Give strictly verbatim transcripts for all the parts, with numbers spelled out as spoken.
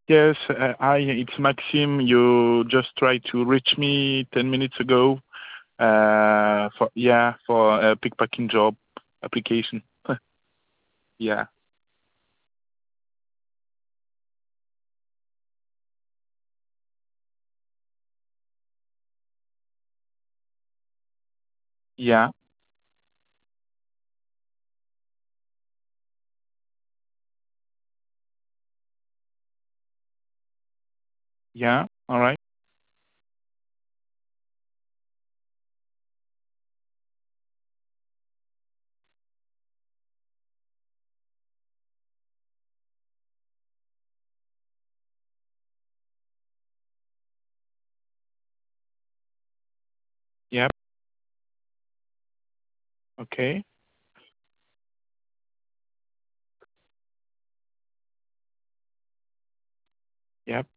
Yes, uh, hi, it's Maxime. You just tried to reach me ten minutes ago. Uh, for yeah, for a pickpacking job application. Yeah, yeah, yeah. All right. Yep. Okay. Yep.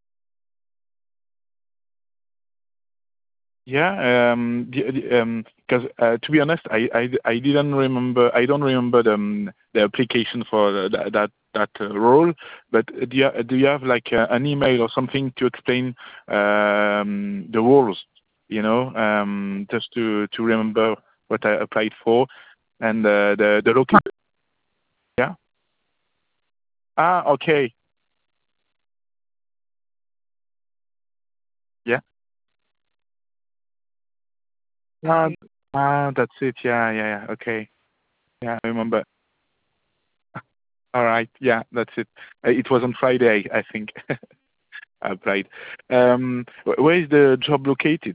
Yeah. Um. The, the, um. Because uh, to be honest, I, I I didn't remember. I don't remember the um, the application for the, that that that uh, role. But do you do you have like uh, an email or something to explain um the roles? You know, um, just to to remember what I applied for and uh, the the location. Yeah. Ah. Okay. Yeah. Ah. Ah. That's it. Yeah. Yeah. Yeah. Okay. Yeah. I remember. All right. Yeah. That's it. Uh, It was on Friday, I think. I applied. Um, wh- where is the job located?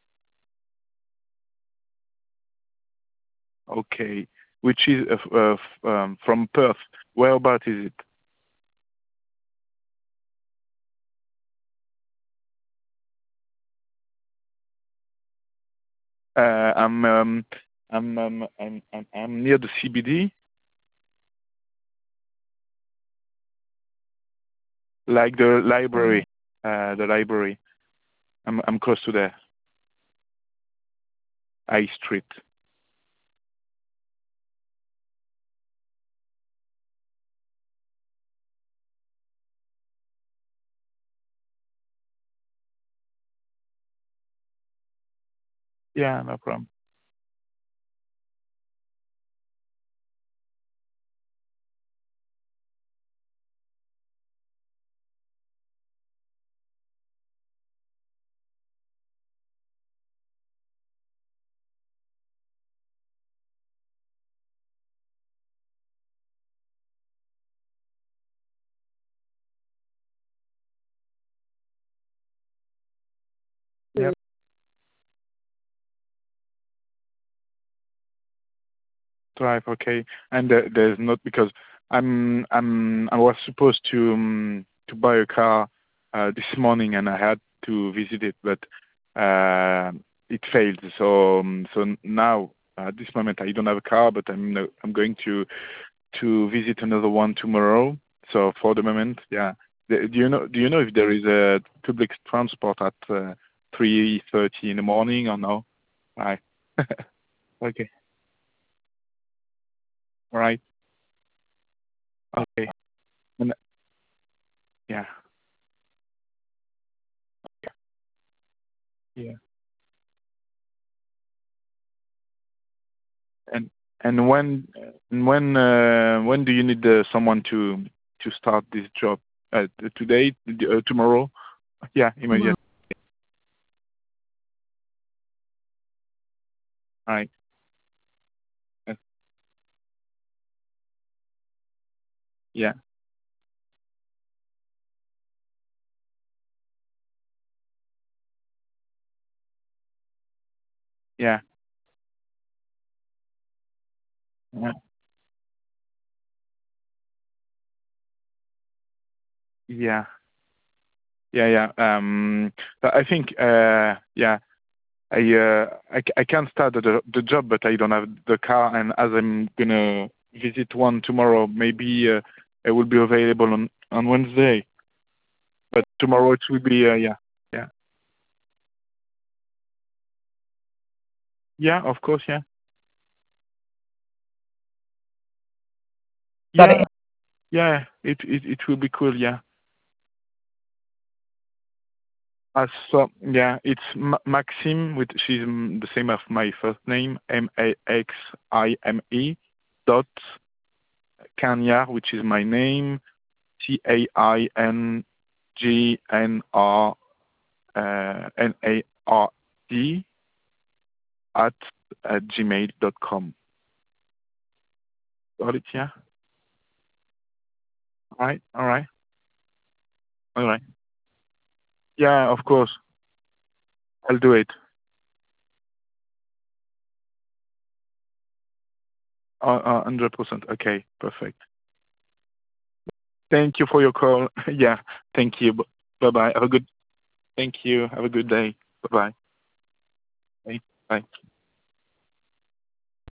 Okay. Which is uh, f- uh, f- um, from Perth. Whereabout is it? Uh, I'm um, I'm um, I'm I'm I'm near the C B D, like the library. Uh, the library. I'm I'm close to there. High Street. Yeah. No problem. Yep. Drive. Okay. And uh, there's not because I'm I'm I was supposed to um, to buy a car uh, this morning and I had to visit it, but uh, it failed. So um, so now at this moment I don't have a car, but I'm no- I'm going to to visit another one tomorrow. So for the moment, yeah. The- Do you know do you know if there is a public transport at uh, three thirty in the morning or no? Right. Okay. All right. Okay. And, yeah. Yeah. And and when and when uh, when do you need uh, someone to to start this job? Uh, today, uh, tomorrow? Yeah, immediately. Right. Uh, yeah. Yeah. Yeah. Yeah. Yeah. Yeah. Um, but I think uh, yeah, I uh, I c- I can start the the job, but I don't have the car, and as I'm gonna visit one tomorrow, maybe uh, it will be available on on Wednesday. But tomorrow it will be uh, yeah. Yeah. Yeah. Of course. Yeah. Yeah. Yeah, it it it will be cool. Yeah, Uh, so yeah, it's M- Maxime, which is mm, the same as my first name, M A X I M E, dot Cagnard, which is my name, T A I N G N R uh, N A R D at uh, gmail dot com. Got it? Yeah. All right. All right. All right. Yeah. Of course. I'll do it. Uh, uh, Hundred percent. Okay. Perfect. Thank you for your call. Yeah. Thank you. Bye bye. Have a good. Thank you. Have a good day. Bye bye. Bye. Bye.